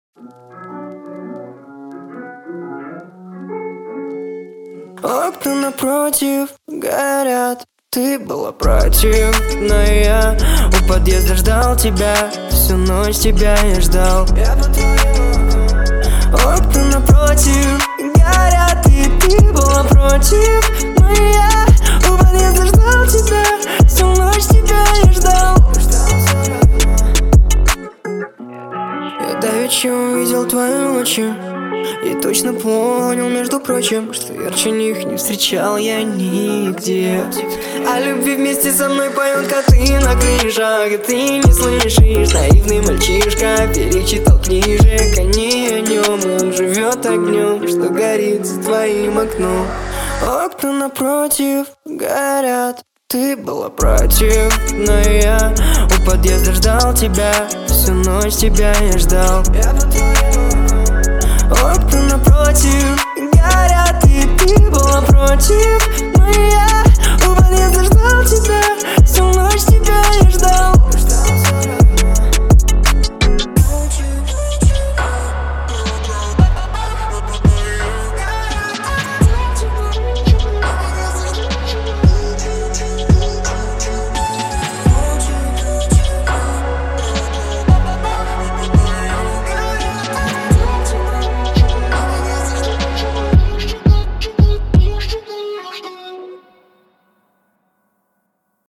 Окна напротив горят, ты была против, но я у подъезда ждал тебя. Всю ночь тебя я ждал. Я по твоим окна напротив горят, и ты была против, но я у подъезда ждал тебя. Всю ночь тебя я ждал. Я давеча увидел твои очи и точно понял, между прочим, что ярче них не встречал я нигде. О любви вместе со мной поют коты на крышах, и ты не слышишь. Наивный мальчишка перечитал книжек, а не о нем. Он живет огнем, что горит за твоим окном. Окна напротив горят, ты была против, но я у подъезда ждал тебя. Всю ночь тебя я ждал. Я по твоим окна напротив горят, и ты была против,